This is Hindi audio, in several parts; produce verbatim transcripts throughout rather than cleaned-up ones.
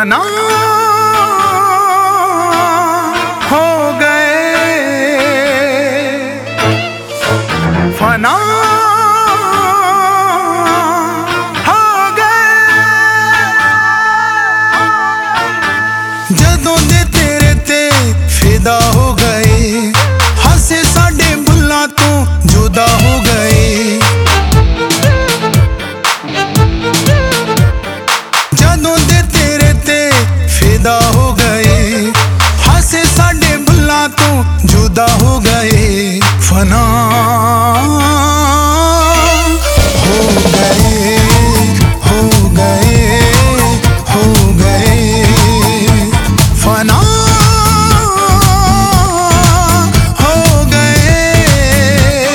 फना हो गए, फना हो गए। जदों दे तेरे ते फिदा हो गए, हसे साडे बुल्लां तो जुदा हो गए। जदों दे तेरे ते फिदा हो गए, हसे साडे बुल्लां तो जुदा हो गए। फना हो गए, हो गए, हो गए। फना हो गए,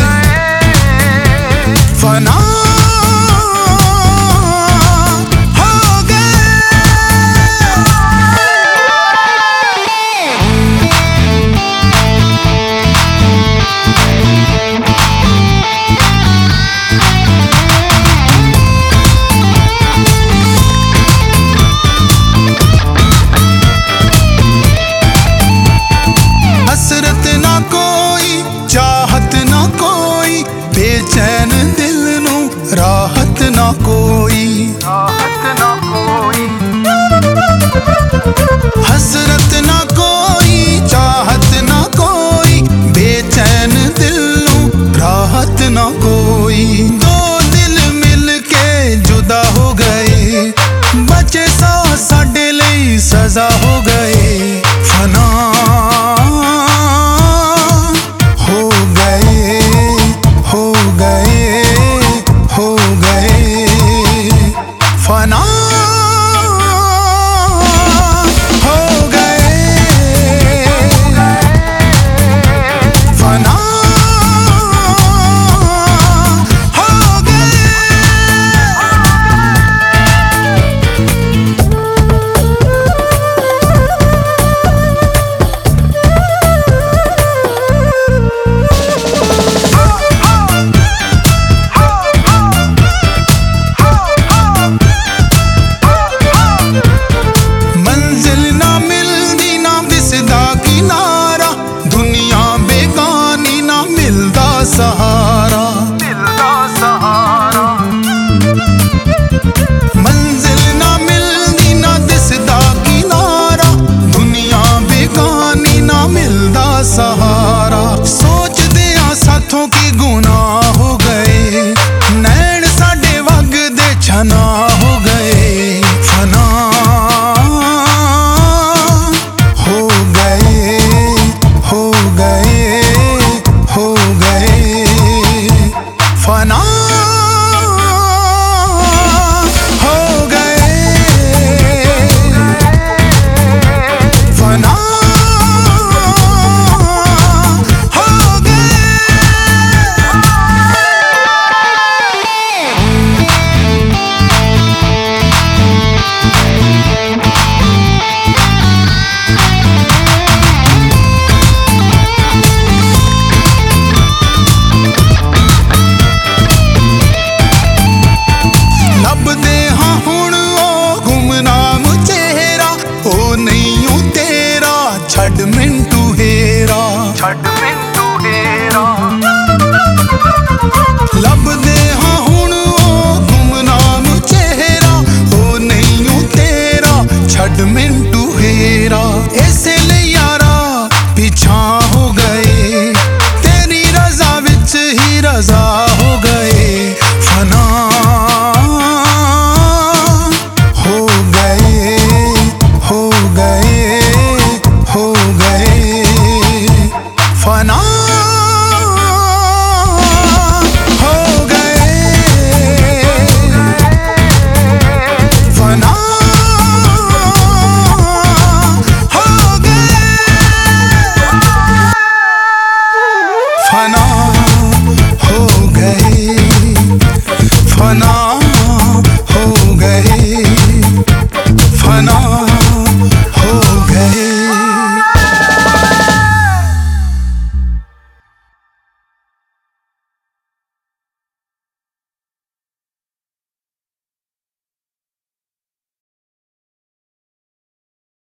फना बेचैन दिल नू राहत ना कोई, राहत ना कोई। हसरत ना कोई, चाहत ना कोई, बेचैन दिल नू राहत ना कोई। दो दिल मिल के जुदा हो गए, बचे सा साडे लई सजा हो गए। फना फना हो गए, फना हो गए। सहारा मिलदा सहारा, मंजिल ना मिलदी ना दिसदा किनारा, दुनिया बेगानी ना मिलदा सहारा। सोचदे आ साथों की गुनाह हो गए, नैन साडे वगदे छना हो गए। फना हो गए, हो गए, हो गए। फना हो गए, फना हो गए। छड़ मिंटू हेरा, छड़ मिंटू हेरा। लभदे हाँ हुण ओ गुमनाम चेहरा, ओ नहीं तेरा छड़ मिंटू हेरा। ऐसे